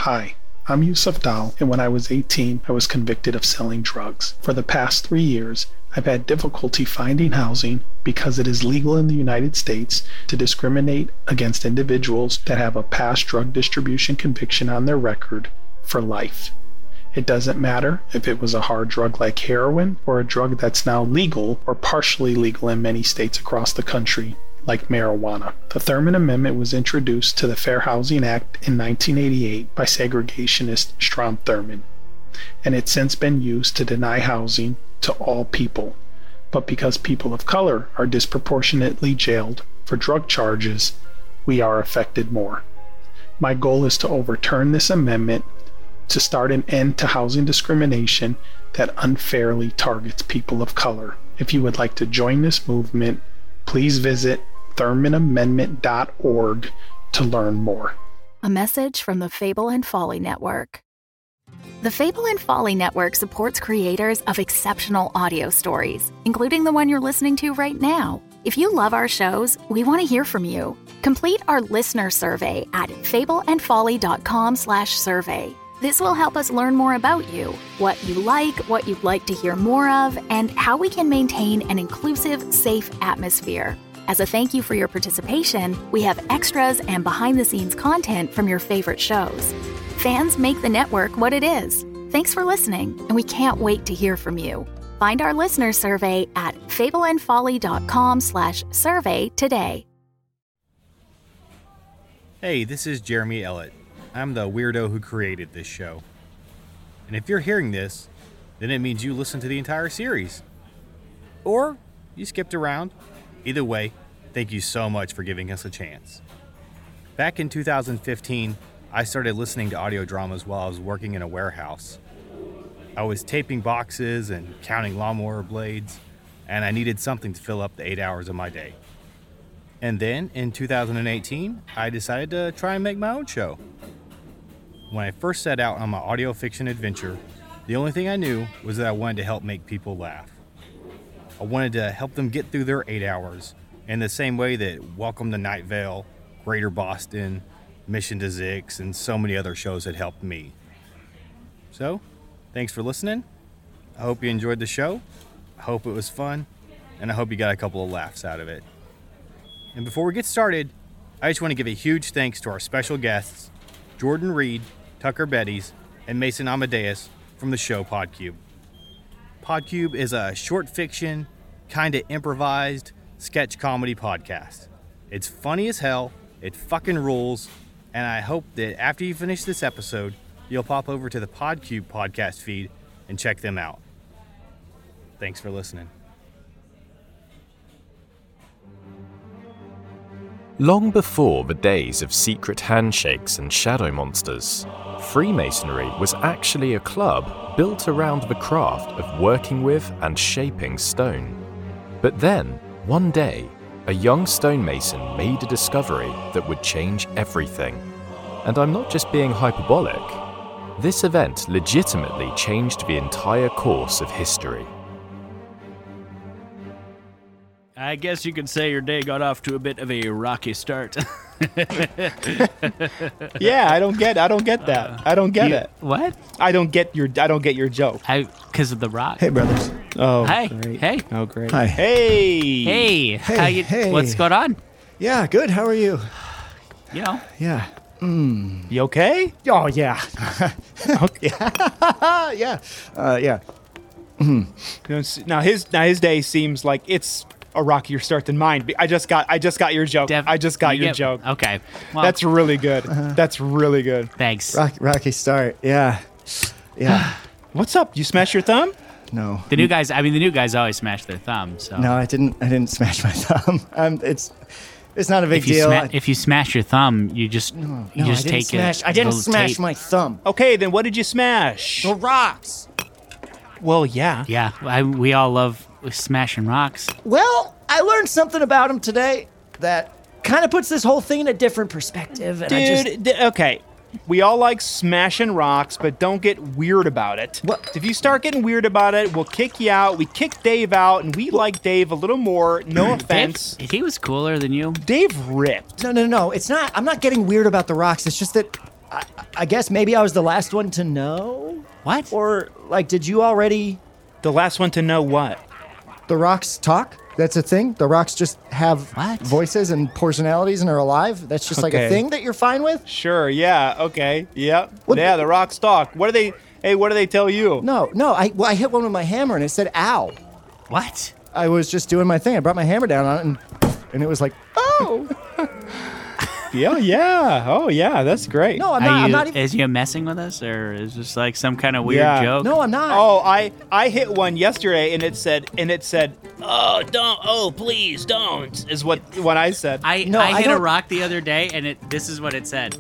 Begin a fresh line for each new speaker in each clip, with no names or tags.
Hi, I'm Yusuf Dal, and when I was 18, I was convicted of selling drugs. For the past 3 years, I've had difficulty finding housing because it is legal in the United States to discriminate against individuals that have a past drug distribution conviction on their record for life. It doesn't matter if it was a hard drug like heroin or a drug that's now legal or partially legal in many states across the country, like marijuana. The Thurmond Amendment was introduced to the Fair Housing Act in 1988 by segregationist Strom Thurmond, and it's since been used to deny housing to all people. But because people of color are disproportionately jailed for drug charges, we are affected more. My goal is to overturn this amendment to start an end to housing discrimination that unfairly targets people of color. If you would like to join this movement, please visit ThurmondAmendment.org to learn more.
A message from the Fable and Folly Network. The Fable and Folly Network supports creators of exceptional audio stories, including the one you're listening to right now. If you love our shows, we want to hear from you. Complete our listener survey at fableandfolly.com/survey. This will help us learn more about you, what you like, what you'd like to hear more of, and how we can maintain an inclusive, safe atmosphere. As a thank you for your participation, we have extras and behind-the-scenes content from your favorite shows. Fans make the network what it is. Thanks for listening, and we can't wait to hear from you. Find our listener survey at fableandfolly.com/survey today.
Hey, this is Jeremy Ellett. I'm the weirdo who created this show. And if you're hearing this, then it means you listened to the entire series. Or you skipped around. Either way, thank you so much for giving us a chance. Back in 2015, I started listening to audio dramas while I was working in a warehouse. I was taping boxes and counting lawnmower blades, and I needed something to fill up the 8 hours of my day. And then, in 2018, I decided to try and make my own show. When I first set out on my audio fiction adventure, the only thing I knew was that I wanted to help make people laugh. I wanted to help them get through their 8 hours in the same way that Welcome to Night Vale, Greater Boston, Mission to Zix, and so many other shows had helped me. So, thanks for listening. I hope you enjoyed the show. I hope it was fun, and I hope you got a couple of laughs out of it. And before we get started, I just want to give a huge thanks to our special guests, Jordan Reed, Tucker Betties, and Mason Amadeus from the show Podcube. Podcube is a short fiction, kinda improvised, sketch comedy podcast. It's funny as hell, it fucking rules, and I hope that after you finish this episode, you'll pop over to the Podcube podcast feed and check them out. Thanks for listening.
Long before the days of secret handshakes and shadow monsters, Freemasonry was actually a club built around the craft of working with and shaping stone. But then, one day, a young stonemason made a discovery that would change everything. And I'm not just being hyperbolic. This event legitimately changed the entire course of history.
I guess you could say your day got off to a bit of a rocky start.
Yeah, I don't get that. I don't get it.
What?
I don't get your joke.
Because of the rock.
Hey, brothers.
Oh,
Hi.
great.
Hey.
Oh, great.
Hi.
Hey.
Hey.
Hey.
What's going on?
Yeah, good. How are you?
You know.
Yeah.
You okay?
Oh, yeah.
Okay.
Yeah. Yeah.
Now his day seems like it's a rockier start than mine. I just got your joke. I just got your joke.
Okay. Well,
That's really good. That's really good.
thanks.
Rocky start. Yeah. Yeah.
What's up? You smash your thumb?
No.
The new guys always smash their thumbs. So.
No, I didn't smash my thumb. It's not a big deal.
If you smash your thumb, you just
I
take
didn't smash. I didn't smash
tape.
my thumb.
Okay, then what did you smash?
The rocks.
Well, yeah.
Yeah, we all love smashing rocks.
Well, I learned something about him today that kind of puts this whole thing in a different perspective. And
Okay. We all like smashing rocks, but don't get weird about it.
What?
If you start getting weird about it, we'll kick you out. We kicked Dave out, and we like Dave a little more. No offense.
Dave, he was cooler than you.
Dave ripped.
No. It's not. I'm not getting weird about the rocks. It's just that I guess maybe I was the last one to know?
What?
Or, like, did you already...
The last one to know what?
The rocks talk? That's a thing? The rocks just have voices and personalities and are alive? That's just like a thing that you're fine with?
Sure, yeah, okay, yeah. Yeah, the rocks talk. What do they tell you?
No, I hit one with my hammer and it said, ow.
What?
I was just doing my thing. I brought my hammer down on it and it was like, oh.
Yeah. Oh, yeah, that's great.
No, I'm not even...
Is you messing with us, or is this like some kind of weird joke?
No, I'm not.
Oh, I hit one yesterday, and it said, please don't, is what I said.
I hit a rock the other day, and this is what it said.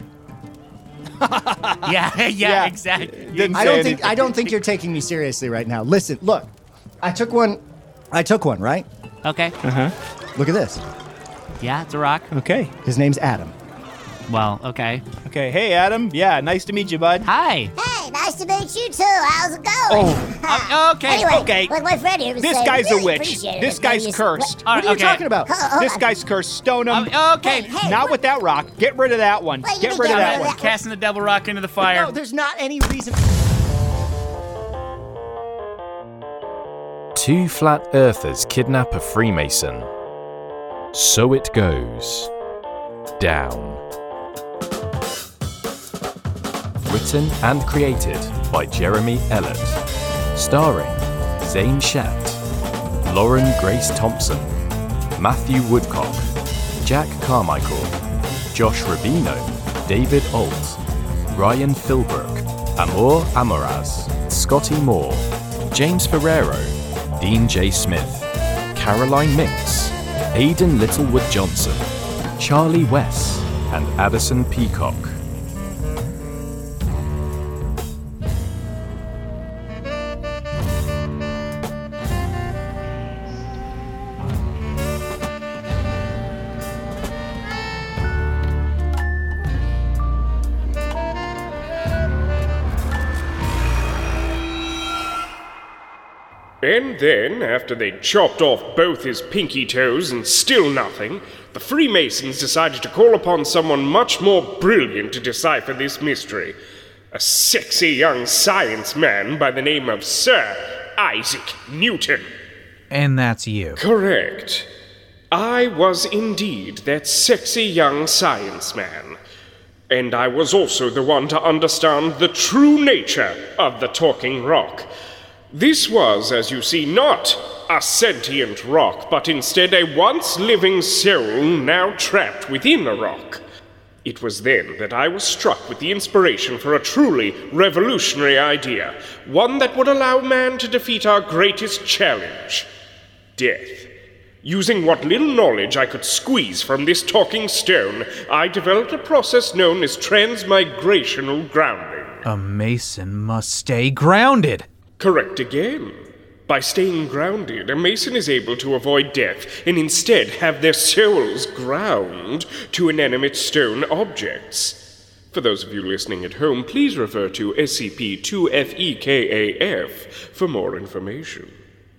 yeah, exactly.
I don't think you're taking me seriously right now. Listen, look, I took one, right?
Okay.
Look at this.
Yeah, it's a rock.
Okay.
His name's Adam.
Well, okay.
Okay, hey, Adam. Yeah, nice to meet you, bud.
Hi.
Hey, nice to meet you too. How's it going?
Okay.
Anyway,
okay.
like my friend here was
This
saying,
guy's
really
a witch.
appreciate it
This
if
guy's
maybe
cursed.
What are you talking about?
This guy's cursed. Stone him.
Okay.
Hey,
Not
what-
with that rock. Get rid of that one.
Wait, you
Get
mean
rid of
get
that
rid of
one.
that-
Casting the devil rock into the fire.
No, there's not any reason...
Two flat earthers kidnap a Freemason. So it goes down. Written and created by Jeremy Ellett. Starring Zane Schacht, Lauren Grace Thompson, Matthew Woodcock, Jack Carmichael, Josh Rubino, David Alt, Ryan Philbrook, Amor Amoraz, Scotty Moore, James Ferrero, Dean J. Smith, Caroline Minks, Aidan Littlewood Johnson, Charlie Wess, and Addison Peacock.
And then, after they'd chopped off both his pinky toes and still nothing, the Freemasons decided to call upon someone much more brilliant to decipher this mystery. A sexy young science man by the name of Sir Isaac Newton.
And that's you.
Correct. I was indeed that sexy young science man. And I was also the one to understand the true nature of the talking rock. This was, as you see, not a sentient rock, but instead a once-living soul now trapped within a rock. It was then that I was struck with the inspiration for a truly revolutionary idea, one that would allow man to defeat our greatest challenge, death. Using what little knowledge I could squeeze from this talking stone, I developed a process known as transmigrational grounding.
A Mason must stay grounded.
Correct again. By staying grounded, a Mason is able to avoid death and instead have their souls ground to inanimate stone objects. For those of you listening at home, please refer to SCP-2FEKAF for more information.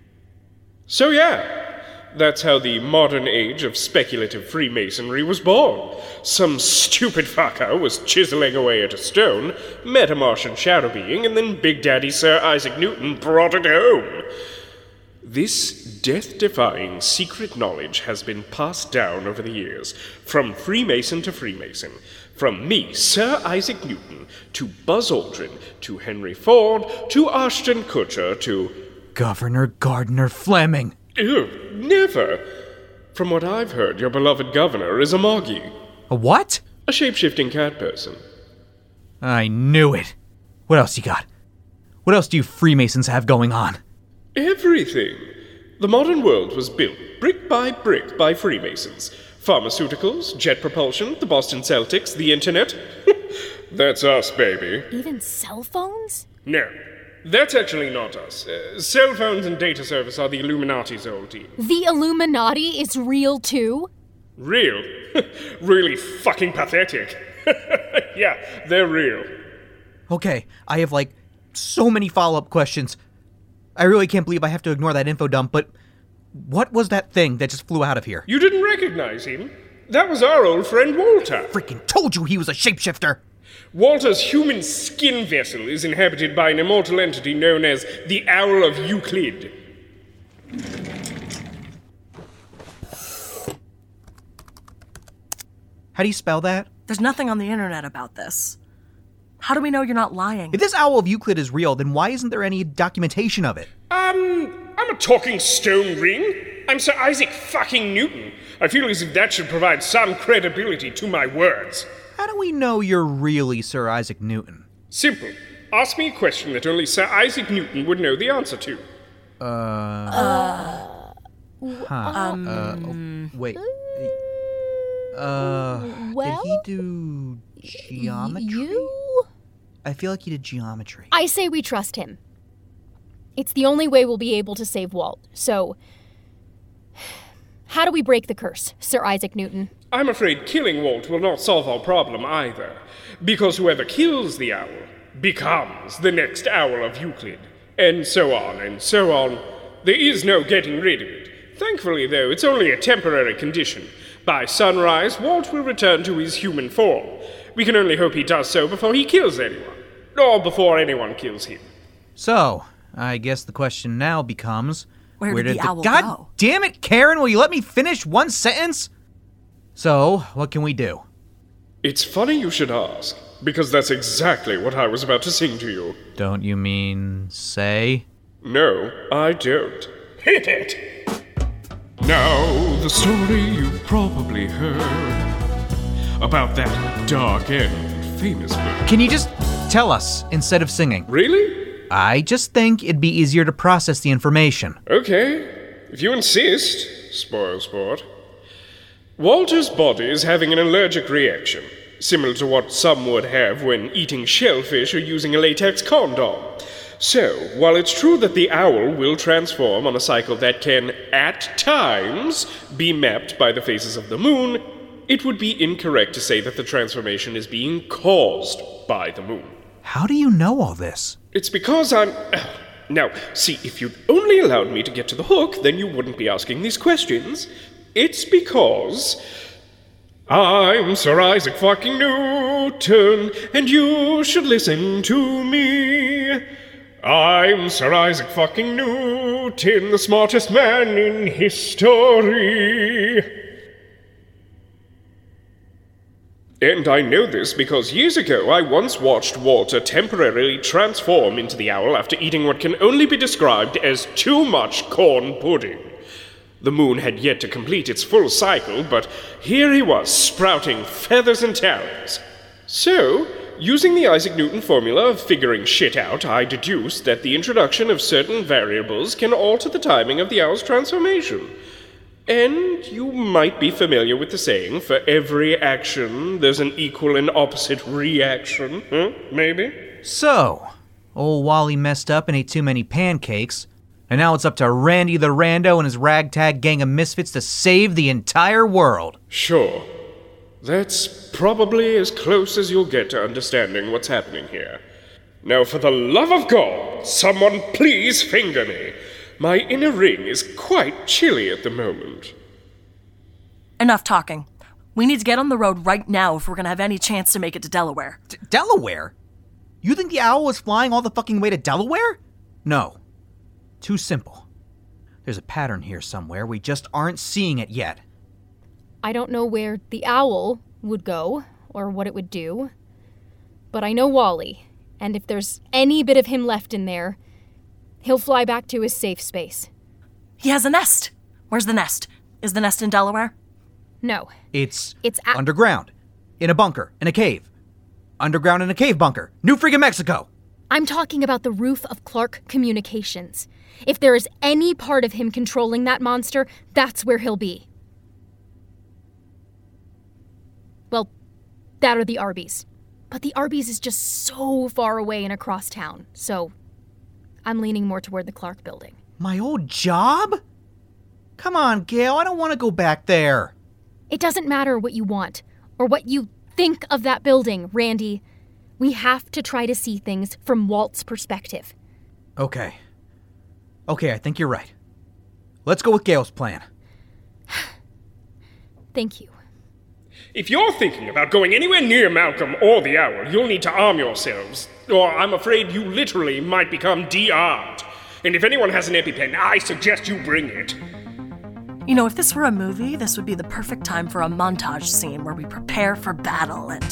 So yeah, that's how the modern age of speculative Freemasonry was born. Some stupid fucker was chiseling away at a stone, met a Martian shadow being, and then Big Daddy Sir Isaac Newton brought it home. This death-defying secret knowledge has been passed down over the years, from Freemason to Freemason. From me, Sir Isaac Newton, to Buzz Aldrin, to Henry Ford, to Ashton Kutcher, to...
Governor Gardner Fleming.
Ew, never. From what I've heard, your beloved governor is a Moggy.
A what?
A shape-shifting cat person.
I knew it. What else you got? What else do you Freemasons have going on?
Everything. The modern world was built brick by Freemasons. Pharmaceuticals, jet propulsion, the Boston Celtics, the internet. That's us, baby.
Even cell phones?
No, that's actually not us. Cell phones and data service are the Illuminati's old team.
The Illuminati is real too?
Real? Really fucking pathetic. Yeah, they're real.
Okay, I have so many follow-up questions. I really can't believe I have to ignore that info dump, but what was that thing that just flew out of here?
You didn't recognize him? That was our old friend Walter.
Freaking told you he was a shapeshifter!
Walter's human skin vessel is inhabited by an immortal entity known as the Owl of Euclid.
How do you spell that?
There's nothing on the internet about this. How do we know you're not lying?
If this Owl of Euclid is real, then why isn't there any documentation of it?
I'm a talking stone ring. I'm Sir Isaac fucking Newton. I feel as if that should provide some credibility to my words.
How do we know you're really Sir Isaac Newton?
Simple. Ask me a question that only Sir Isaac Newton would know the answer to.
Wait. Did he do geometry?
You?
I feel like he did geometry.
I say we trust him. It's the only way we'll be able to save Walt. So, how do we break the curse, Sir Isaac Newton?
I'm afraid killing Walt will not solve our problem either, because whoever kills the owl becomes the next Owl of Euclid, and so on and so on. There is no getting rid of it. Thankfully, though, it's only a temporary condition. By sunrise, Walt will return to his human form. We can only hope he does so before he kills anyone, or before anyone kills him.
So, I guess the question now becomes...
Where did the owl
God
go?
Damn it, Karen, will you let me finish one sentence? So, what can we do?
It's funny you should ask, because that's exactly what I was about to sing to you.
Don't you mean say?
No, I don't. Hit it! Now, the story you've probably heard about that dark and famous bird.
Can you just tell us instead of singing?
Really?
I just think it'd be easier to process the information.
Okay, if you insist, spoil sport. Walter's body is having an allergic reaction, similar to what some would have when eating shellfish or using a latex condom. So, while it's true that the owl will transform on a cycle that can, at times, be mapped by the phases of the moon, it would be incorrect to say that the transformation is being caused by the moon.
How do you know all this?
It's because I'm... Now, see, if you'd only allowed me to get to the hook, then you wouldn't be asking these questions. It's because... I'm Sir Isaac fucking Newton, and you should listen to me. I'm Sir Isaac fucking Newton, the smartest man in history. And I know this because years ago I once watched Walter temporarily transform into the owl after eating what can only be described as too much corn pudding. The moon had yet to complete its full cycle, but here he was, sprouting feathers and talons. So, using the Isaac Newton formula of figuring shit out, I deduced that the introduction of certain variables can alter the timing of the owl's transformation. And you might be familiar with the saying, for every action, there's an equal and opposite reaction, maybe?
So, old Wally messed up and ate too many pancakes, and now it's up to Randy the Rando and his ragtag gang of misfits to save the entire world.
Sure. That's probably as close as you'll get to understanding what's happening here. Now, for the love of God, someone please finger me. My inner ring is quite chilly at the moment.
Enough talking. We need to get on the road right now if we're gonna have any chance to make it to Delaware.
Delaware? You think the owl was flying all the fucking way to Delaware? No. Too simple. There's a pattern here somewhere. We just aren't seeing it yet.
I don't know where the owl would go or what it would do, but I know Wally, and if there's any bit of him left in there, he'll fly back to his safe space.
He has a nest. Where's the nest? Is the nest in Delaware?
No.
It's underground. In a bunker. In a cave. Underground in a cave bunker. New freaking Mexico.
I'm talking about the roof of Clark Communications. If there is any part of him controlling that monster, that's where he'll be. Well, that or the Arby's. But the Arby's is just so far away and across town, so I'm leaning more toward the Clark building.
My old job? Come on, Gail, I don't want to go back there.
It doesn't matter what you want or what you think of that building, Randy. We have to try to see things from Walt's perspective.
Okay, I think you're right. Let's go with Gail's plan.
Thank you.
If you're thinking about going anywhere near Malcolm or the Owl, you'll need to arm yourselves, or I'm afraid you literally might become de-armed. And if anyone has an EpiPen, I suggest you bring it.
You know, if this were a movie, this would be the perfect time for a montage scene where we prepare for battle and...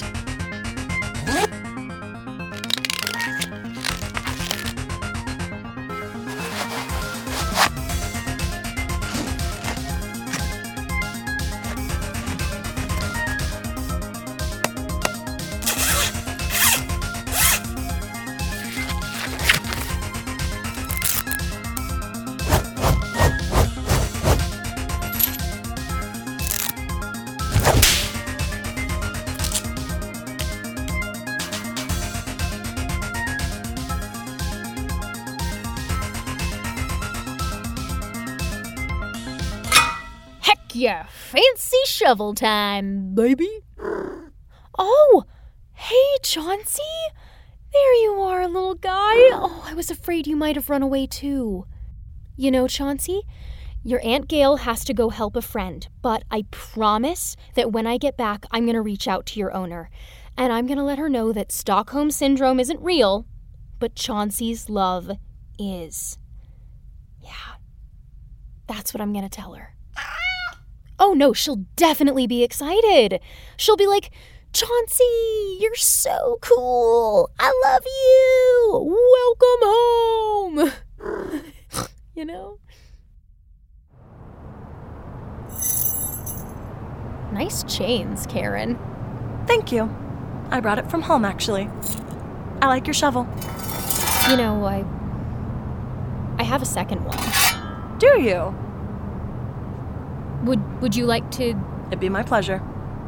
Yeah, fancy shovel time, baby. Oh, hey, Chauncey. There you are, little guy. Oh, I was afraid you might have run away too. You know, Chauncey, your Aunt Gail has to go help a friend, but I promise that when I get back, I'm going to reach out to your owner, and I'm going to let her know that Stockholm Syndrome isn't real, but Chauncey's love is. Yeah, that's what I'm going to tell her. Oh no, she'll definitely be excited. She'll be like, Chauncey, you're so cool. I love you. Welcome home. You know? Nice chains, Karen.
Thank you. I brought it from home, actually. I like your shovel.
You know, I have a second one.
Do you?
Would you like to...
It'd be my pleasure.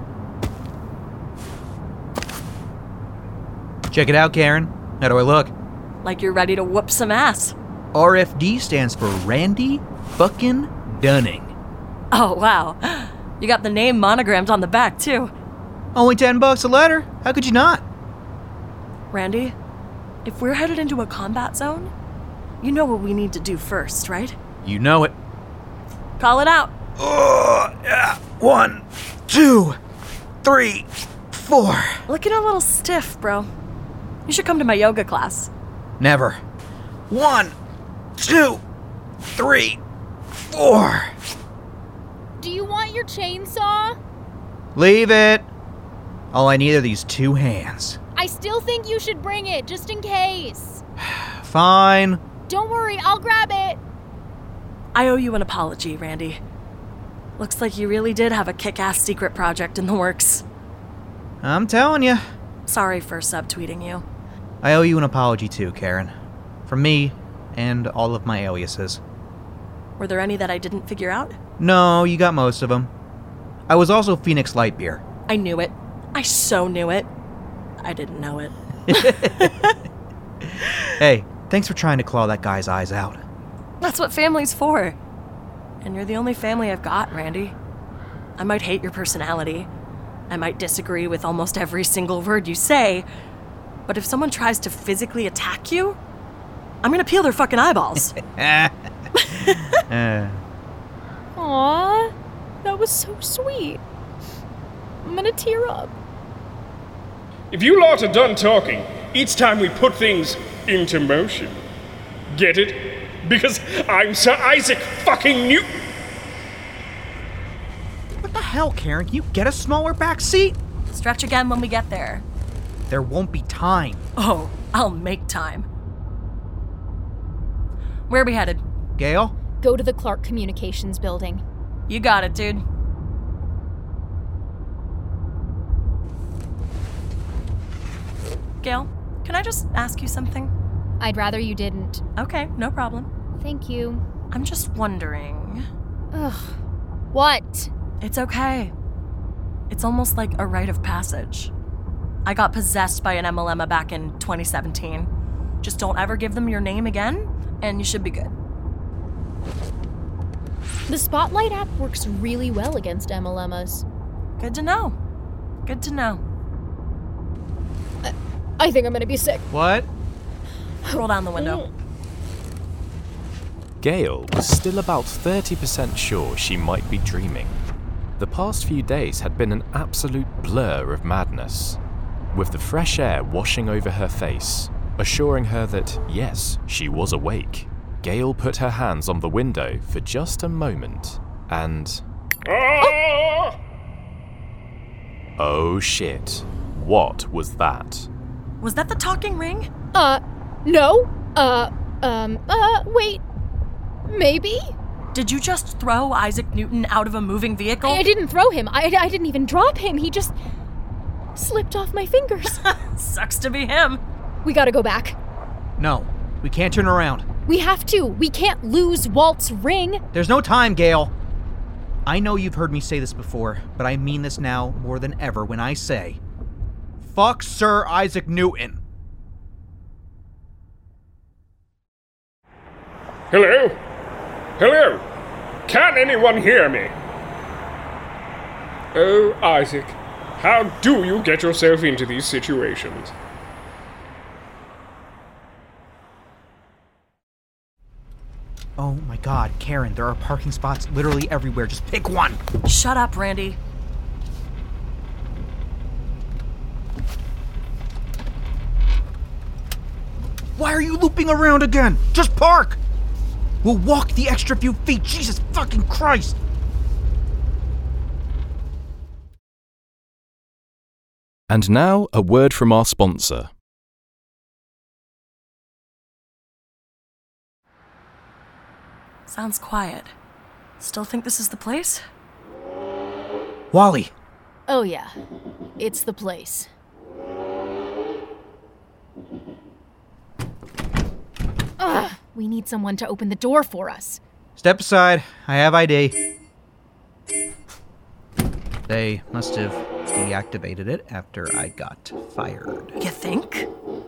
Check it out, Karen. How do I look?
Like you're ready to whoop some ass.
RFD stands for Randy fucking Dunning.
Oh, wow. You got the name monogrammed on the back, too.
Only $10 a letter. How could you not?
Randy, if we're headed into a combat zone, you know what we need to do first, right?
You know it.
Call it out.
Oh, yeah. 1, 2, 3, 4.
Looking a little stiff, bro. You should come to my yoga class.
Never. 1, 2, 3, 4.
Do you want your chainsaw?
Leave it. All I need are these 2 hands.
I still think you should bring it, just in case.
Fine.
Don't worry, I'll grab it.
I owe you an apology, Randy. Looks like you really did have a kick-ass secret project in the works.
I'm telling you.
Sorry for subtweeting you.
I owe you an apology too, Karen. From me and all of my aliases.
Were there any that I didn't figure out?
No, you got most of them. I was also Phoenix Lightbeer.
I knew it. I so knew it. I didn't know it.
Hey, thanks for trying to claw that guy's eyes out.
That's what family's for. And you're the only family I've got, Randy. I might hate your personality. I might disagree with almost every single word you say. But if someone tries to physically attack you, I'm gonna peel their fucking eyeballs.
Aww, that was so sweet. I'm gonna tear up.
If you lot are done talking, it's time we put things into motion. Get it? Because I'm Sir Isaac fucking Newton.
What the hell, Karen? Can you get a smaller back seat?
Stretch again when we get there.
There won't be time.
Oh, I'll make time. Where are we headed?
Gail?
Go to the Clark Communications building.
You got it, dude. Gail, can I just ask you something?
I'd rather you didn't.
Okay, no problem.
Thank you.
I'm just wondering...
Ugh. What?
It's okay. It's almost like a rite of passage. I got possessed by an MLMA back in 2017. Just don't ever give them your name again, and you should be good.
The Spotlight app works really well against MLMas.
Good to know. Good to know.
I think I'm gonna be sick.
What?
Roll down the window.
Gail was still about 30% sure she might be dreaming. The past few days had been an absolute blur of madness, with the fresh air washing over her face, assuring her that, yes, she was awake. Gale put her hands on the window for just a moment, and... Oh shit. What was that?
Was that the talking ring?
No. Wait. Maybe?
Did you just throw Isaac Newton out of a moving vehicle?
I didn't throw him. I didn't even drop him. He just slipped off my fingers.
Sucks to be him.
We gotta go back.
No, we can't turn around.
We have to. We can't lose Walt's ring.
There's no time, Gale. I know you've heard me say this before, but I mean this now more than ever when I say, fuck Sir Isaac Newton.
Hello? Hello? Can anyone hear me? Oh, Isaac, how do you get yourself into these situations?
Oh my god, Karen, there are parking spots literally everywhere. Just pick one.
Shut up, Randy.
Why are you looping around again? Just park! We'll walk the extra few feet. Jesus fucking Christ!
And now, a word from our sponsor.
Sounds quiet. Still think this is the place?
Wally!
Oh yeah, it's the place. Ugh, we need someone to open the door for us.
Step aside. I have ID. They must have deactivated it after I got fired.
You think?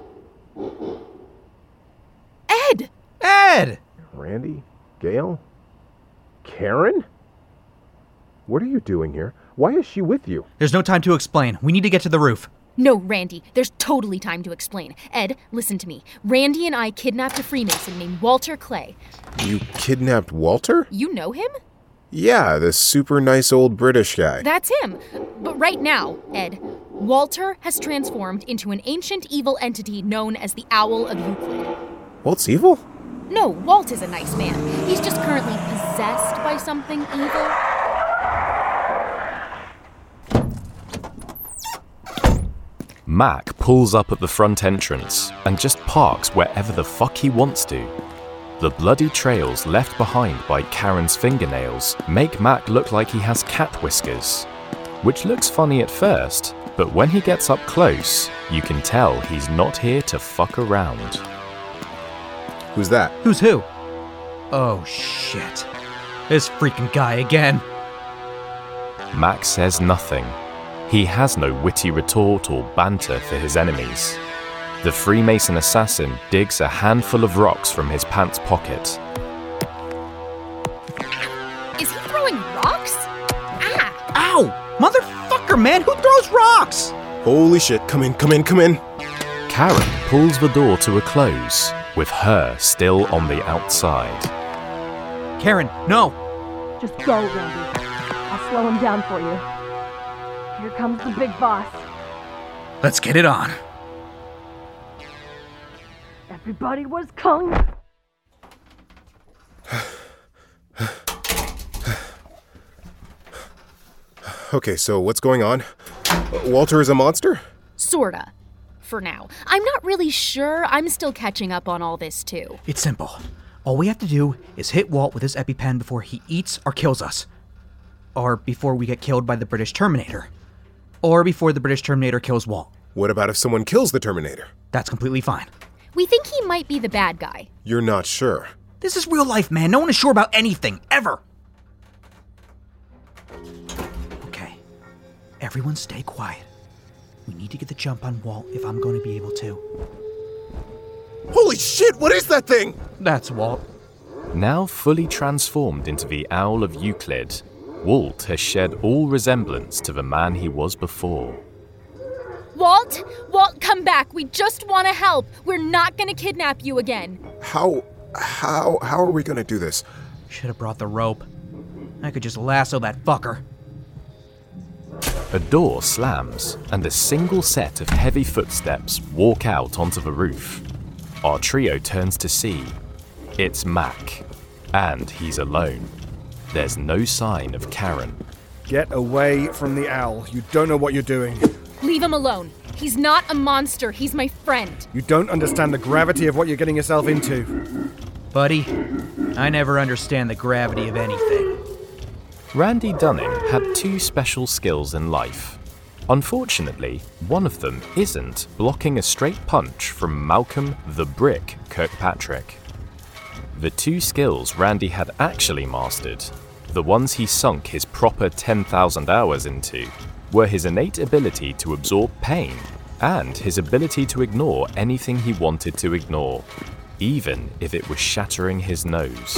Ed!
Ed!
Randy? Gale? Karen? What are you doing here? Why is she with you?
There's no time to explain. We need to get to the roof.
No, Randy, there's totally time to explain. Ed, listen to me. Randy and I kidnapped a Freemason named Walter Clay.
You kidnapped Walter?
You know him?
Yeah, the super nice old British guy.
That's him. But right now, Ed, Walter has transformed into an ancient evil entity known as the Owl of Euclid.
Walt's evil?
No, Walt is a nice man. He's just currently possessed by something evil.
Mac pulls up at the front entrance and just parks wherever the fuck he wants to. The bloody trails left behind by Karen's fingernails make Mac look like he has cat whiskers, which looks funny at first, but when he gets up close, you can tell he's not here to fuck around.
Who's that?
Who's who? Oh shit. This freaking guy again.
Mac says nothing. He has no witty retort or banter for his enemies. The Freemason assassin digs a handful of rocks from his pants pocket.
Is he throwing rocks? Ah!
Ow! Motherfucker, man! Who throws rocks?
Holy shit, come in.
Karen pulls the door to a close, with her still on the outside.
Karen, no!
Just go, Randy. I'll slow him down for you. Here comes the big boss.
Let's get it on.
Everybody was kung.
Okay, so what's going on? Walter is a monster?
Sorta. For now. I'm not really sure. I'm still catching up on all this, too.
It's simple. All we have to do is hit Walt with his EpiPen before he eats or kills us. Or before we get killed by the British Terminator. Or before the British Terminator kills Walt.
What about if someone kills the Terminator?
That's completely fine.
We think he might be the bad guy.
You're not sure.
This is real life, man. No one is sure about anything, ever. Okay. Everyone stay quiet. We need to get the jump on Walt if I'm going to be able to.
Holy shit, what is that thing?
That's Walt.
Now fully transformed into the Owl of Euclid, Walt has shed all resemblance to the man he was before.
Walt, come back. We just want to help. We're not going to kidnap you again.
How are we going to do this?
Should have brought the rope. I could just lasso that fucker.
a door slams and a single set of heavy footsteps walk out onto the roof. Our trio turns to see. It's Mac, and he's alone. There's no sign of Karen.
Get away from the owl. You don't know what you're doing.
Leave him alone. He's not a monster. He's my friend.
You don't understand the gravity of what you're getting yourself into.
Buddy, I never understand the gravity of anything.
Randy Dunning had two special skills in life. Unfortunately, one of them isn't blocking a straight punch from Malcolm the Brick Kirkpatrick. The two skills Randy had actually mastered, the ones he sunk his proper 10,000 hours into, were his innate ability to absorb pain and his ability to ignore anything he wanted to ignore, even if it was shattering his nose.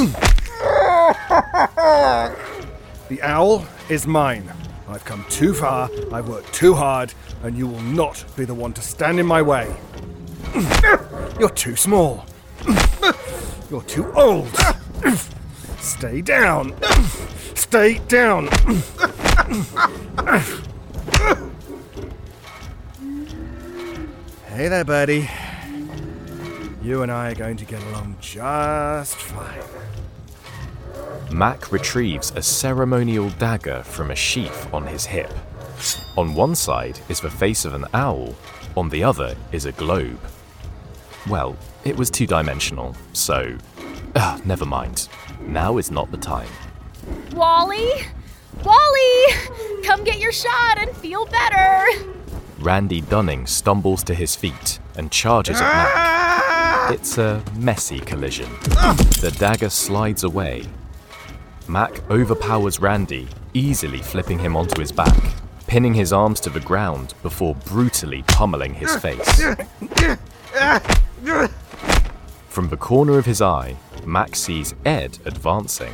The owl is mine. I've come too far, I've worked too hard, and you will not be the one to stand in my way. You're too small. You're too old. Stay down. Stay down. Hey there, buddy. You and I are going to get along just fine.
Mac retrieves a ceremonial dagger from a sheath on his hip. On one side is the face of an owl, on the other is a globe. Well, it was two-dimensional, so... never mind. Now is not the time.
Wally? Wally! Come get your shot and feel better!
Randy Dunning stumbles to his feet and charges at Mac. It's a messy collision. The dagger slides away. Mac overpowers Randy, easily flipping him onto his back, pinning his arms to the ground before brutally pummeling his face. From the corner of his eye, Mac sees Ed advancing.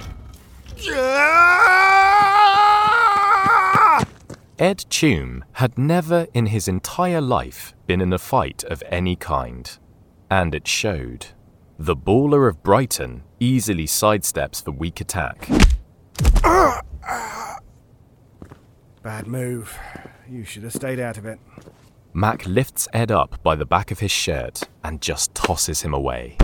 Ed Tume had never in his entire life been in a fight of any kind, and it showed. The baller of Brighton easily sidesteps the weak attack.
Bad move. You should have stayed out of it.
Mac lifts Ed up by the back of his shirt and just tosses him away.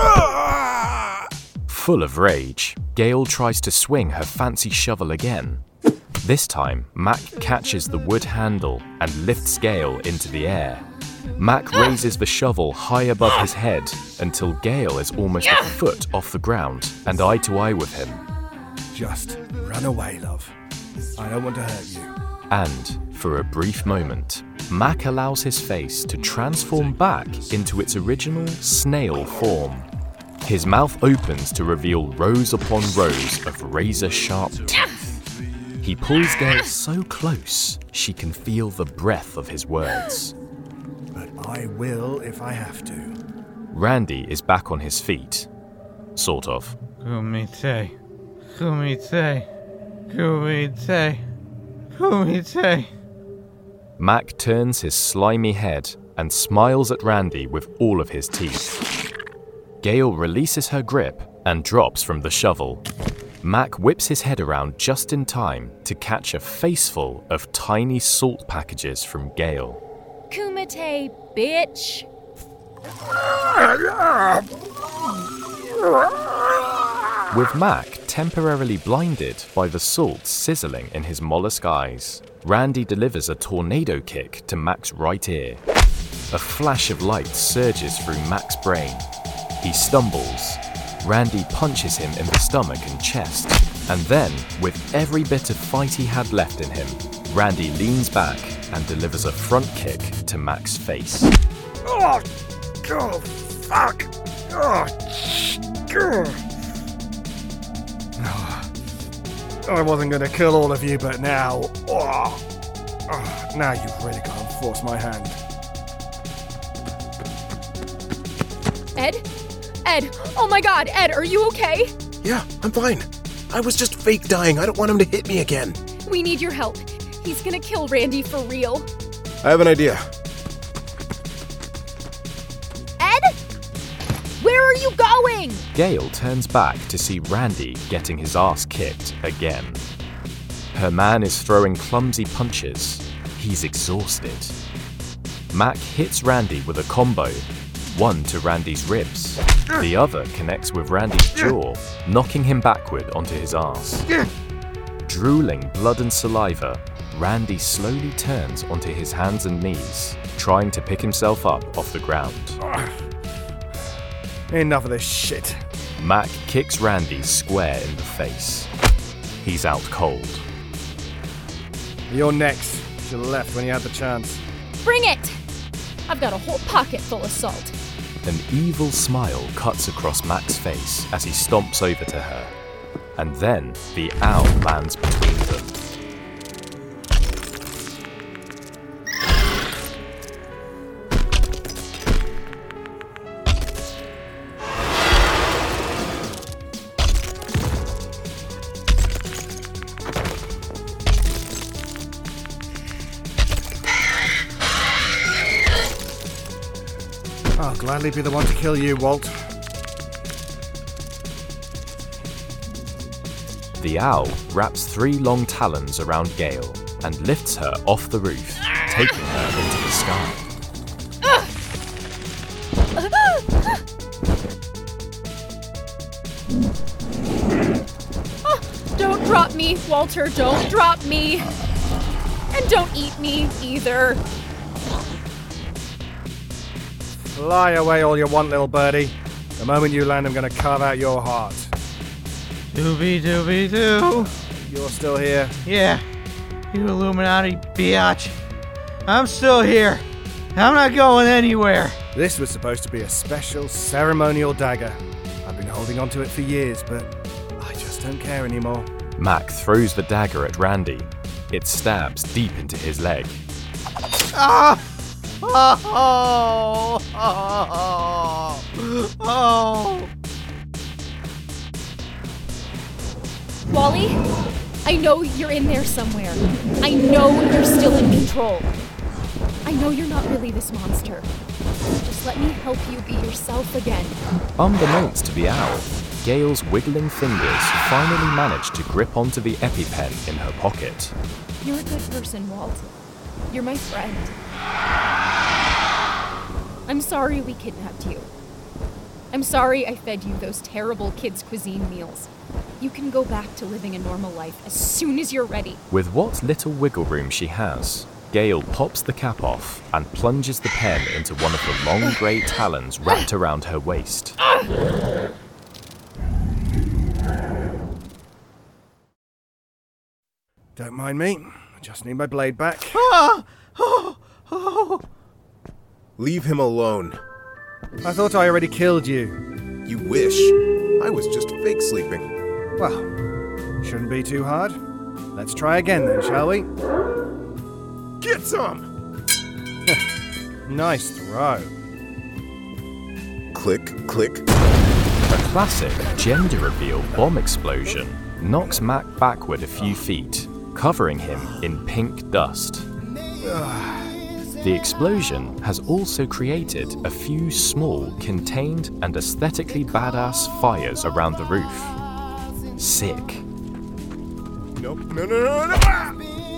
Full of rage, Gale tries to swing her fancy shovel again. This time, Mac catches the wood handle and lifts Gale into the air. Mac raises the shovel high above his head until Gale is almost a foot off the ground and eye to eye with him.
Just run away, love. I don't want to hurt you.
And, for a brief moment, Mac allows his face to transform back into its original snail form. His mouth opens to reveal rows upon rows of razor-sharp teeth. He pulls Gale so close she can feel the breath of his words.
But I will if I have to.
Randy is back on his feet. Sort of.
Kumite. Kumite. Kumite. Kumite.
Mac turns his slimy head and smiles at Randy with all of his teeth. Gale releases her grip and drops from the shovel. Mac whips his head around just in time to catch a faceful of tiny salt packages from Gale.
Kumite, bitch.
With Mac temporarily blinded by the salt sizzling in his mollusk eyes, Randy delivers a tornado kick to Mac's right ear. A flash of light surges through Mac's brain. He stumbles. Randy punches him in the stomach and chest, and then, with every bit of fight he had left in him, Randy leans back and delivers a front kick to Mac's face.
Oh, God, fuck! Oh, God. I wasn't going to kill all of you, but now... now you've really got to force my hand.
Ed? Ed! Oh my God, Ed, are you okay?
Yeah, I'm fine. I was just fake dying. I don't want him to hit me again.
We need your help. He's gonna kill Randy for real.
I have an idea.
Ed? Where are you going?
Gale turns back to see Randy getting his ass kicked again. Her man is throwing clumsy punches, he's exhausted. Mac hits Randy with a combo, one to Randy's ribs. The other connects with Randy's jaw, knocking him backward onto his arse. Drooling blood and saliva, Randy slowly turns onto his hands and knees, trying to pick himself up off the ground.
Enough of this shit.
Mac kicks Randy square in the face. He's out cold.
You're next. Should have left when you had the chance.
Bring it! I've got a whole pocket full of salt.
An evil smile cuts across Mac's face as he stomps over to her. And then the owl lands between them.
I'll gladly be the one to kill you, Walt.
The owl wraps 3 long talons around Gale and lifts her off the roof, taking her into the sky.
Don't drop me, Walter, don't drop me. And don't eat me either.
Fly away all you want, little birdie. The moment you land, I'm going to carve out your heart.
Doobie-doobie-doo.
You're still here?
Yeah. You Illuminati biatch. I'm still here. I'm not going anywhere.
This was supposed to be a special ceremonial dagger. I've been holding on to it for years, but I just don't care anymore.
Mac throws the dagger at Randy. It stabs deep into his leg.
Ah! Oh! Oh! Oh!
Wally, I know you're in there somewhere. I know you're still in control. I know you're not really this monster. Just let me help you be yourself again.
Unbeknownst to the owl, Gale's wiggling fingers finally manage to grip onto the EpiPen in her pocket.
You're a good person, Walt. You're my friend. I'm sorry we kidnapped you. I'm sorry I fed you those terrible kids' cuisine meals. You can go back to living a normal life as soon as you're ready.
With what little wiggle room she has, Gale pops the cap off and plunges the pen into one of the long grey talons wrapped around her waist.
Don't mind me. I just need my blade back.
Leave him alone.
I thought I already killed you.
You wish. I was just fake sleeping.
Well, shouldn't be too hard. Let's try again then, shall we?
Get some!
Nice throw.
Click, click.
A classic gender reveal bomb explosion knocks Mac backward a few feet, covering him in pink dust. The explosion has also created a few small, contained and aesthetically badass fires around the roof. Sick.
Nope, no.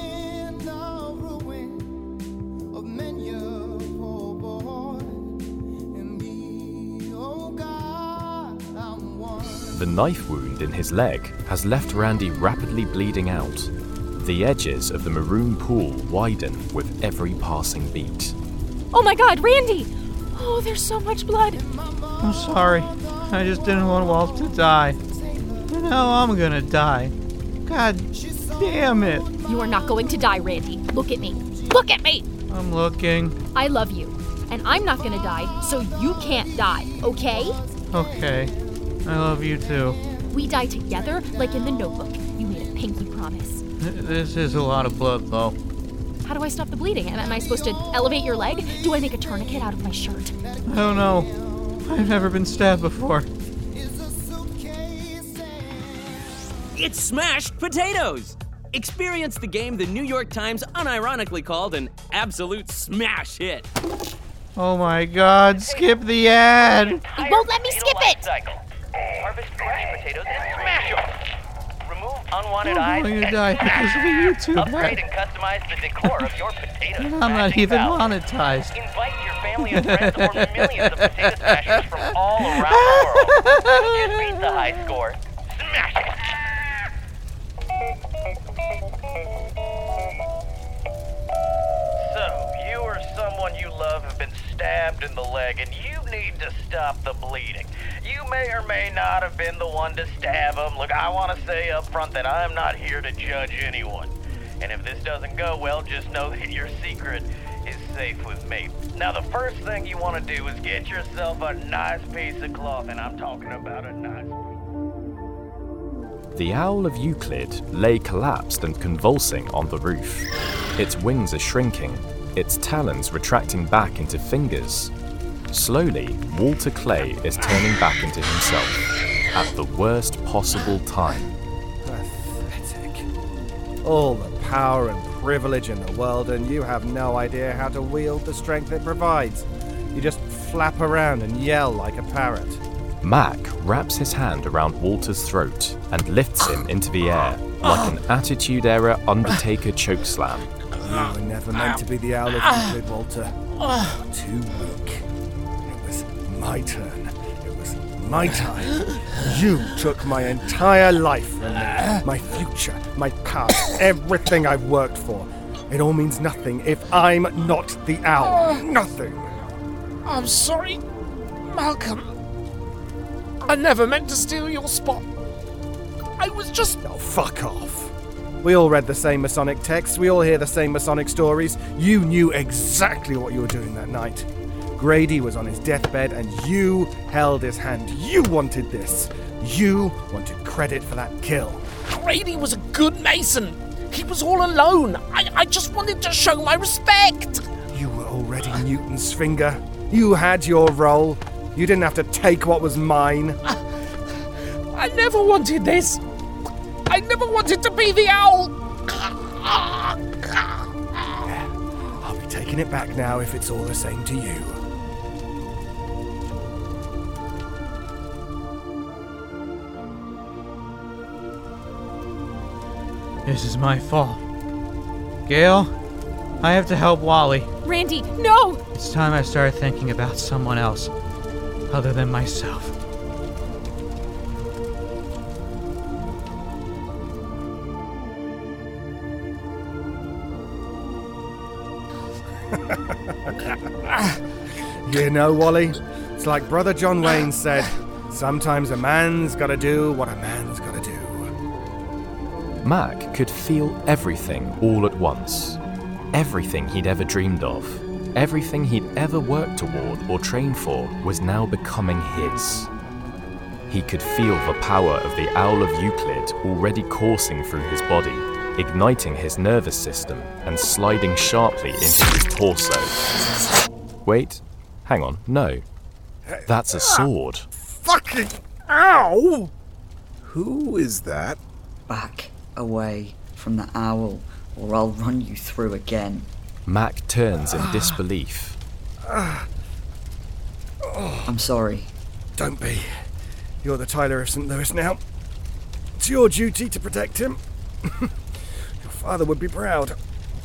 The knife wound in his leg has left Randy rapidly bleeding out. The edges of the maroon pool widen with every passing beat.
Oh my god, Randy! Oh, there's so much blood.
I'm sorry. I just didn't want Walt to die. And now I'm gonna die. God damn it.
You are not going to die, Randy. Look at me. Look at me!
I'm looking.
I love you. And I'm not gonna die, so you can't die, okay?
Okay. I love you too.
We die together, like in the Notebook. You made a pinky promise.
This is a lot of blood, though.
How do I stop the bleeding? Am I supposed to elevate your leg? Do I make a tourniquet out of my shirt?
I don't know. I've never been stabbed before.
It's Smashed Potatoes! Experience the game the New York Times unironically called an absolute smash hit.
Oh my god, skip the ad!
You won't let me skip it!
Harvest fresh potatoes and smash them. Remove unwanted
I'm
eyes,
going to
and
die because of a YouTube
upgrade
ad.
and customize the decor of your potato
And I'm not
smashing
even
valve.
monetized.
Invite your family and friends or millions of potato smashers from all around the world. Just beat the high score. Smash it! So, you or someone you love have been stabbed in the leg and you need to stop the bleeding. You may or may not have been the one to stab them. Look, I want to say up front that I'm not here to judge anyone. And if this doesn't go well, just know that your secret is safe with me. Now, the first thing you want to do is get yourself a nice piece of cloth, and I'm talking about a nice
The Owl of Euclid lay collapsed and convulsing on the roof. Its wings are shrinking, its talons retracting back into fingers. Slowly, Walter Clay is turning back into himself at the worst possible time.
Pathetic. All the power and privilege in the world, and you have no idea how to wield the strength it provides. You just flap around and yell like a parrot.
Mac wraps his hand around Walter's throat and lifts him into the air like an Attitude-Era Undertaker chokeslam.
You were never meant to be the Owl of Euclid, Walter. Too weak. It was my turn. It was my time. You took my entire life from me. My future, my past, everything I've worked for. It all means nothing if I'm not the Owl. Nothing.
I'm sorry, Malcolm. I never meant to steal your spot. I was just...
Oh, fuck off. We all read the same Masonic texts. We all hear the same Masonic stories. You knew exactly what you were doing that night. Grady was on his deathbed and you held his hand. You wanted this. You wanted credit for that kill.
Grady was a good Mason. He was all alone. I just wanted to show my respect.
You were already Newton's finger. You had your role. You didn't have to take what was mine.
I never wanted this. I never wanted to be the Owl.
I'll be taking it back now if it's all the same to you.
This is my fault. Gail, I have to help Wally.
Randy, no!
It's time I started thinking about someone else other than myself.
You know, Wally, it's like Brother John Wayne said, sometimes a man's gotta do what a man's gotta do.
Mac could feel everything all at once. Everything he'd ever dreamed of, everything he'd ever worked toward or trained for was now becoming his. He could feel the power of the Owl of Euclid already coursing through his body, igniting his nervous system and sliding sharply into his torso. Wait, hang on, no. That's a sword.
Fucking ow!
Who is that?
Back away from the owl, or I'll run you through again.
Mac turns in disbelief.
I'm sorry.
Don't be. You're the Tyler of St. Louis now. It's your duty to protect him. Your father would be proud.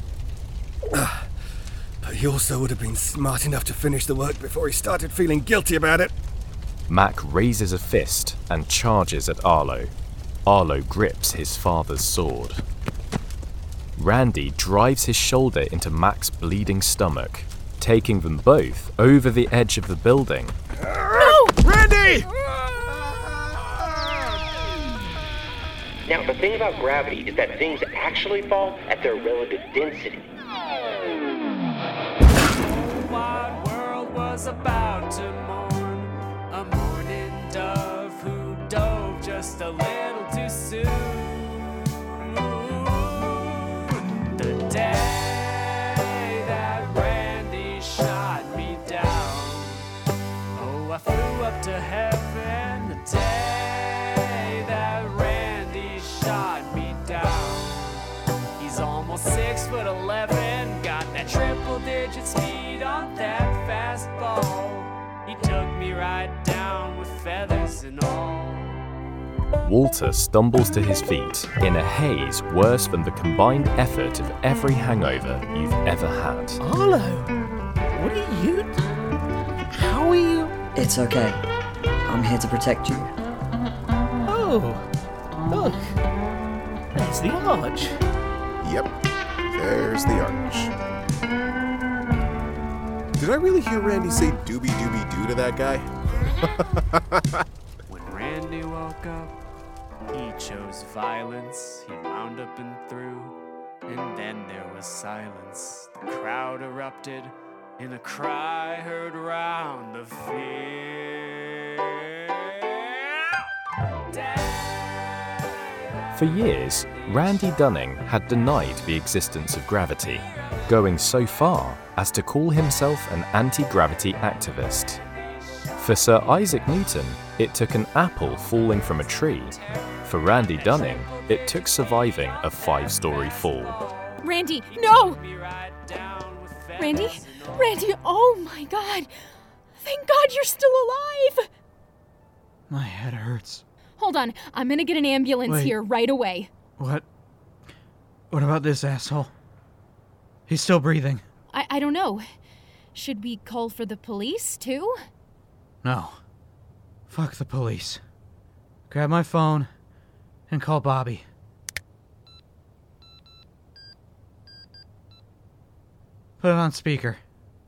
But he also would have been smart enough to finish the work before he started feeling guilty about it.
Mac raises a fist and charges at Arlo. Arlo grips his father's sword. Randy drives his shoulder into Mac's bleeding stomach, taking them both over the edge of the building.
No! Randy!
Now, the thing about gravity is that things actually fall at their relative density.
The wide world was about to mourn a mourning dove who dove just a little too soon. The day that Randy shot me down, oh, I flew up to heaven. The day that Randy shot me down, he's almost 6'11", got that triple-digit speed on that fastball. He took me right down with feathers and all.
Walter stumbles to his feet in a haze worse than the combined effort of every hangover you've ever had.
Arlo, what are you? How are you?
It's okay. I'm here to protect you.
Oh, look. There's the arch.
Yep, there's the arch. Did I really hear Randy say doobie doobie doo to that guy?
When Randy woke up, he chose violence. He wound up and through, and then there was silence. The crowd erupted in a cry heard round the field.
For years, Randy Dunning had denied the existence of gravity, going so far as to call himself an anti-gravity activist. For Sir Isaac Newton, it took an apple falling from a tree. For Randy Dunning, it took surviving a 5-story fall.
Randy, no! Randy? Randy, oh my God! Thank God you're still alive!
My head hurts.
Hold on, I'm gonna get an ambulance here right away.
What? What about this asshole? He's still breathing.
I don't know. Should we call for the police, too?
No. Fuck the police. Grab my phone and call Bobby. Put it on speaker.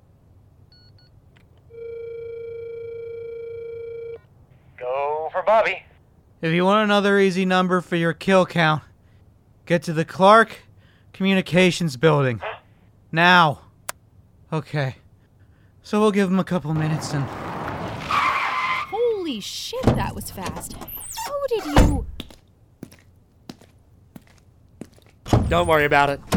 Go for Bobby.
If you want another easy number for your kill count, get to the Clark Communications Building. Now. Okay. So we'll give him a couple minutes and...
Holy shit, that was fast. How did you...
Don't worry about it.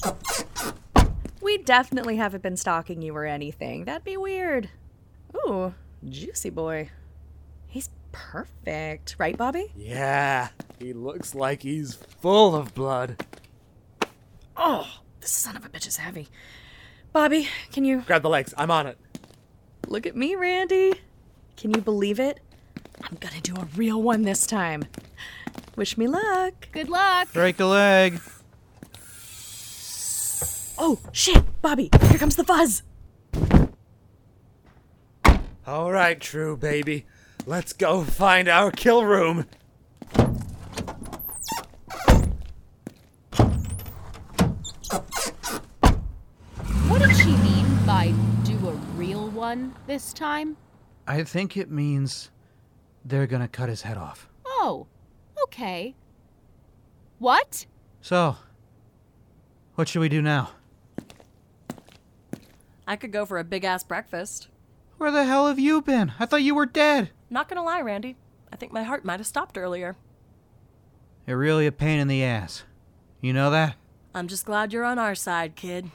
We definitely haven't been stalking you or anything. That'd be weird. Ooh, juicy boy. He's perfect. Right, Bobby?
Yeah, he looks like he's full of blood.
Oh, this son of a bitch is heavy. Bobby, can you...
Grab the legs. I'm on it.
Look at me, Randy. Can you believe it? I'm gonna do a real one this time. Wish me luck.
Good luck.
Break a leg.
Oh, shit. Bobby, here comes the fuzz.
All right, True Baby. Let's go find our kill room.
What did she mean by do a real one this time?
I think it means they're gonna cut his head off.
Oh, okay. What?
So, what should we do now?
I could go for a big-ass breakfast.
Where the hell have you been? I thought you were dead.
Not gonna lie, Randy. I think my heart might have stopped earlier.
You're really a pain in the ass. You know that?
I'm just glad you're on our side, kid.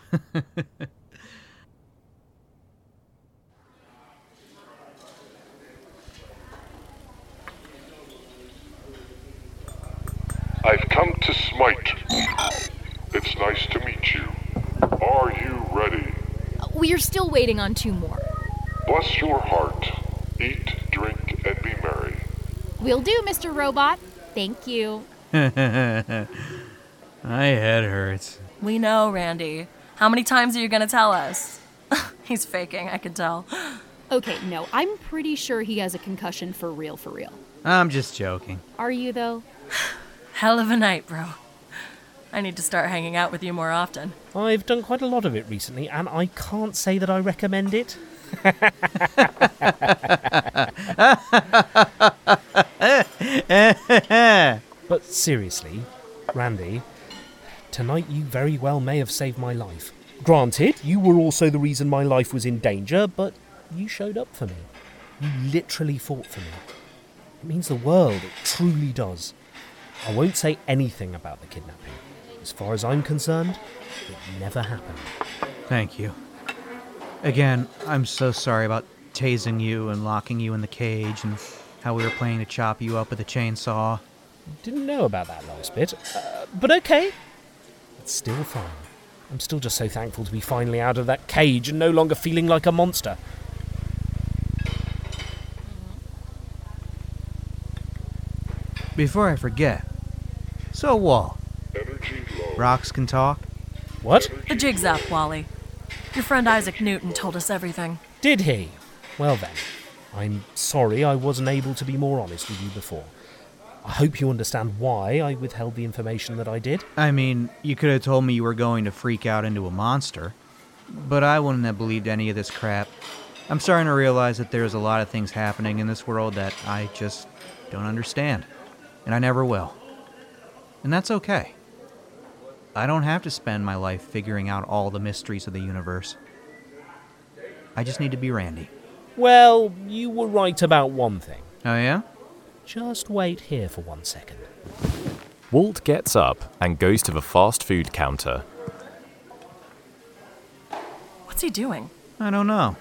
I've come to smite. It's nice to meet you. Are you ready?
We're still waiting on 2 more.
Bless your heart. Eat, drink, and be merry.
Will do, Mr. Robot. Thank you.
My head hurts.
We know, Randy. How many times are you gonna tell us? He's faking, I can tell.
Okay, no, I'm pretty sure he has a concussion for real, for real.
I'm just joking.
Are you, though?
Hell of a night, bro. I need to start hanging out with you more often.
I've done quite a lot of it recently, and I can't say that I recommend it. But seriously, Randy, tonight you very well may have saved my life. Granted, you were also the reason my life was in danger, but you showed up for me. You literally fought for me. It means the world, it truly does. I won't say anything about the kidnapping. As far as I'm concerned, it never happened.
Thank you. Again, I'm so sorry about tasing you and locking you in the cage and how we were planning to chop you up with a chainsaw.
Didn't know about that last bit, but okay. It's still fine. I'm still just so thankful to be finally out of that cage and no longer feeling like a monster.
Before I forget. So, Wall. Rocks can talk?
What?
The jig's up, Wally. Your friend Isaac Newton told us everything.
Did he? Well then, I'm sorry I wasn't able to be more honest with you before. I hope you understand why I withheld the information that I did.
I mean, you could have told me you were going to freak out into a monster, but I wouldn't have believed any of this crap. I'm starting to realize that there's a lot of things happening in this world that I just don't understand, and I never will. And that's okay. I don't have to spend my life figuring out all the mysteries of the universe. I just need to be Randy.
Well, you were right about one thing.
Oh yeah?
Just wait here for 1 second.
Walt gets up and goes to the fast food counter.
What's he doing?
I don't know.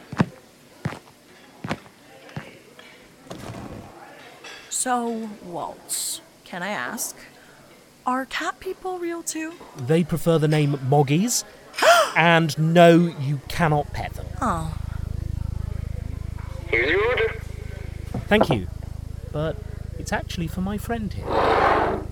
So, Waltz, can I ask, are cat people real too?
They prefer the name Moggies, and no, you cannot pet them.
Oh.
Here's your order.
Thank you, but it's actually for my friend here.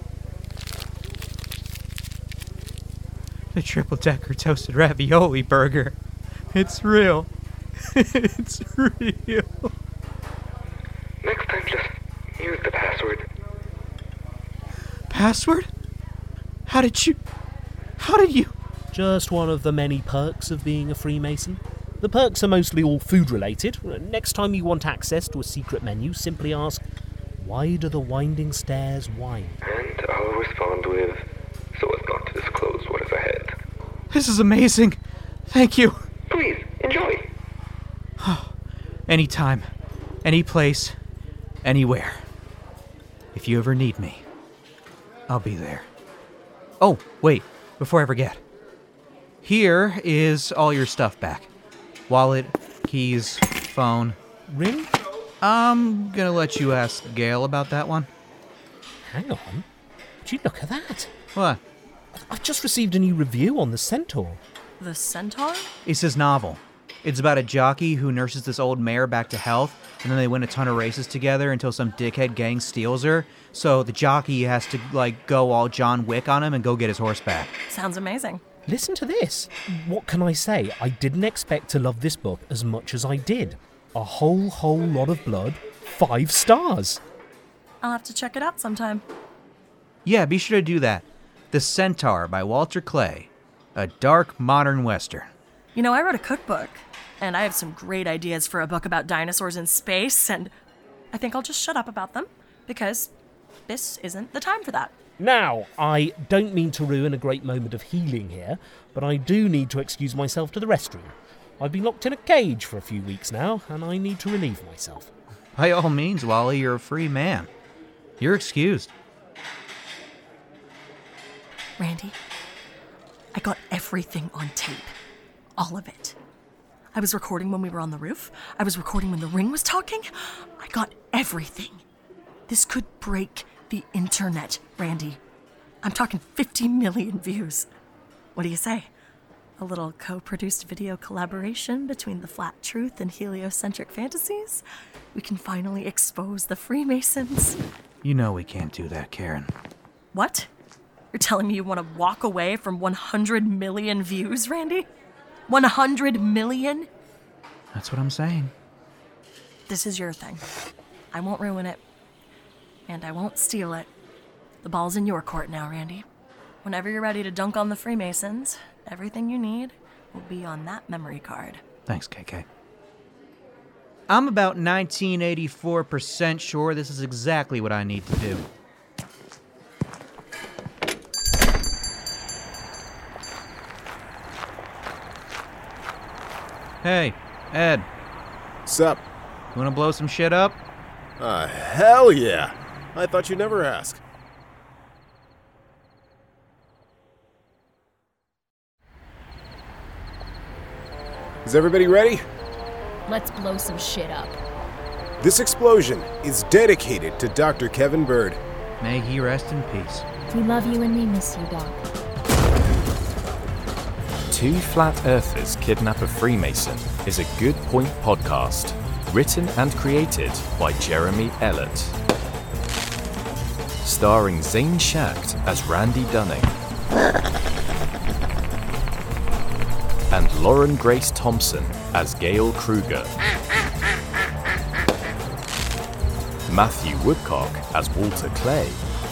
The triple-decker toasted ravioli burger. It's real. It's real.
Next time, just use the password.
Password? How did you...
Just one of the many perks of being a Freemason. The perks are mostly all food-related. Next time you want access to a secret menu, simply ask, why do the winding stairs wind?
And I'll respond with, so as not to disclose what is ahead.
This is amazing. Thank you.
Please, enjoy.
Anytime, any place, anywhere. If you ever need me, I'll be there. Oh, wait, before I forget. Here is all your stuff back. Wallet, keys, phone.
Ring?
I'm gonna let you ask Gail about that one.
Hang on. Would you look at that?
What?
I've just received a new review on the Centaur.
The Centaur?
It's his novel. It's about a jockey who nurses this old mare back to health, and then they win a ton of races together until some dickhead gang steals her. So the jockey has to, go all John Wick on him and go get his horse back.
Sounds amazing.
Listen to this. What can I say? I didn't expect to love this book as much as I did. A whole lot of blood. 5 stars.
I'll have to check it out sometime.
Yeah, be sure to do that. The Centaur by Walter Clay. A dark modern western.
You know, I wrote a cookbook, and I have some great ideas for a book about dinosaurs in space, and I think I'll just shut up about them, because this isn't the time for that.
Now, I don't mean to ruin a great moment of healing here, but I do need to excuse myself to the restroom. I've been locked in a cage for a few weeks now, and I need to relieve myself.
By all means, Wally, you're a free man. You're excused.
Randy, I got everything on tape. All of it. I was recording when we were on the roof. I was recording when the ring was talking. I got everything. This could break the internet, Randy. I'm talking 50 million views. What do you say? A little co-produced video collaboration between The Flat Truth and Heliocentric Fantasies? We can finally expose the Freemasons.
You know we can't do that, Karen.
What? You're telling me you want to walk away from 100 million views, Randy? 100 million?
That's what I'm saying.
This is your thing. I won't ruin it. And I won't steal it. The ball's in your court now, Randy. Whenever you're ready to dunk on the Freemasons, everything you need will be on that memory card.
Thanks, KK. I'm about 1984% sure this is exactly what I need to do. Hey, Ed.
Sup?
You wanna blow some shit up?
Hell yeah! I thought you'd never ask. Is everybody ready?
Let's blow some shit up.
This explosion is dedicated to Dr. Kevin Bird.
May he rest in peace.
We love you and we miss you, Doc.
2 Flat Earthers Kidnap a Freemason is a Good Point podcast, written and created by Jeremy Ellert. starring Zane Schacht as Randy Dunning and Lauren Grace Thompson as Gail Kruger. Matthew Woodcock as Walter Clay.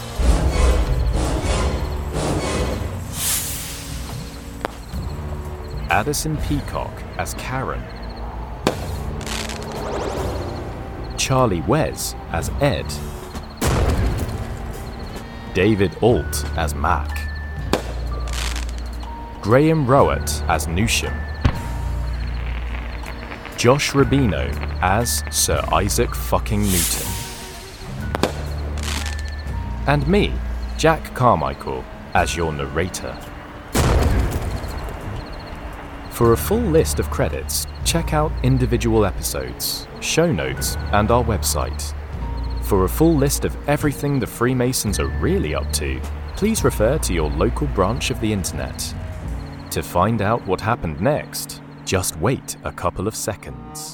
Addison Peacock as Karen. Charlie Wes as Ed. David Alt as Mac. Graham Rowett as Newsham. Josh Rubino as Sir Isaac fucking Newton. And me, Jack Carmichael, as your narrator. For a full list of credits, check out individual episodes, show notes, and our website. For a full list of everything the Freemasons are really up to, please refer to your local branch of the internet. To find out what happened next, just wait a couple of seconds.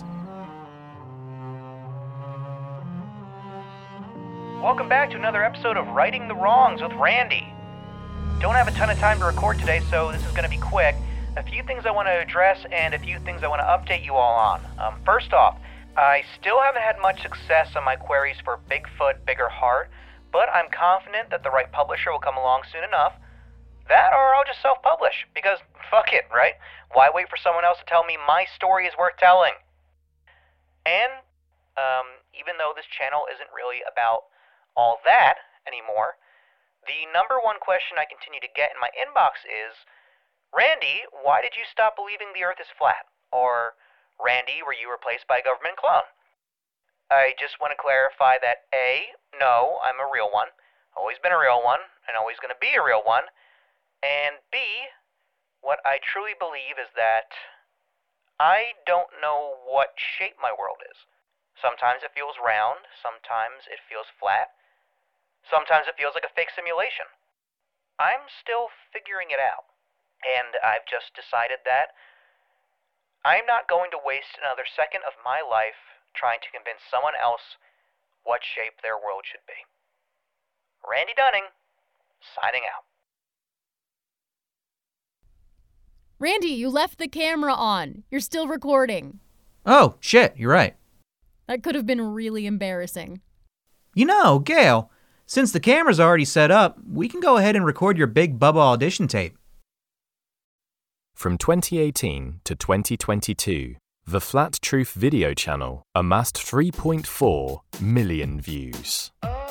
Welcome back to another episode of Righting the Wrongs with Randy. Don't have a ton of time to record today, so this is going to be quick. A few things I want to address and a few things I want to update you all on. First off, I still haven't had much success on my queries for Bigfoot, Bigger Heart, but I'm confident that the right publisher will come along soon enough. That or I'll just self-publish, because fuck it, right? Why wait for someone else to tell me my story is worth telling? And, even though this channel isn't really about all that anymore, the number one question I continue to get in my inbox is, Randy, why did you stop believing the Earth is flat? Or, Randy, were you replaced by a government clone? I just want to clarify that A, no, I'm a real one, always been a real one, and always going to be a real one, and B, what I truly believe is that I don't know what shape my world is. Sometimes it feels round, sometimes it feels flat, sometimes it feels like a fake simulation. I'm still figuring it out. And I've just decided that I'm not going to waste another second of my life trying to convince someone else what shape their world should be. Randy Dunning, signing out.
Randy, you left the camera on. You're still recording.
Oh, shit, you're right.
That could have been really embarrassing.
You know, Gail, since the camera's already set up, we can go ahead and record your Big Bubba audition tape.
From 2018 to 2022, the Flat Truth video channel amassed 3.4 million views.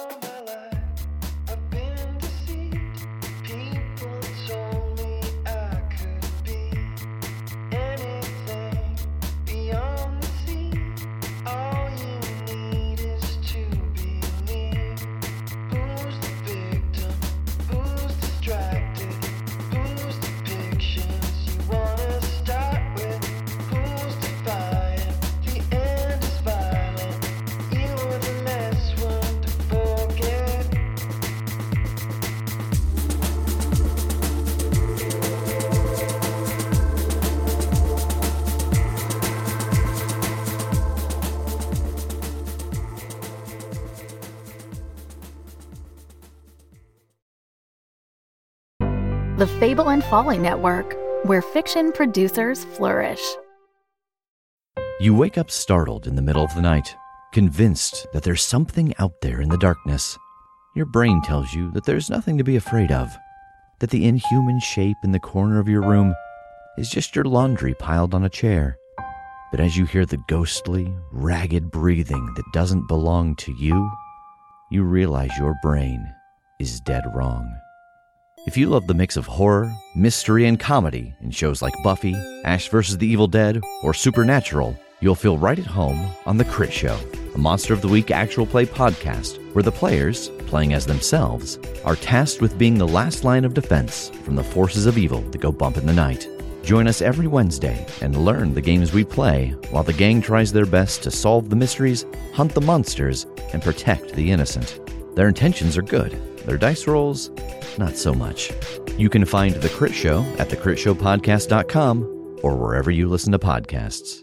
The Fable and Folly Network, where fiction producers flourish.
You wake up startled in the middle of the night, convinced that there's something out there in the darkness. Your brain tells you that there's nothing to be afraid of, that the inhuman shape in the corner of your room is just your laundry piled on a chair. But as you hear the ghostly, ragged breathing that doesn't belong to you, you realize your brain is dead wrong. If you love the mix of horror, mystery, and comedy in shows like Buffy, Ash vs. the Evil Dead, or Supernatural, you'll feel right at home on The Crit Show, a Monster of the Week actual play podcast where the players, playing as themselves, are tasked with being the last line of defense from the forces of evil that go bump in the night. Join us every Wednesday and learn the games we play while the gang tries their best to solve the mysteries, hunt the monsters, and protect the innocent. Their intentions are good. Their dice rolls, not so much. You can find The Crit Show at thecritshowpodcast.com or wherever you listen to podcasts.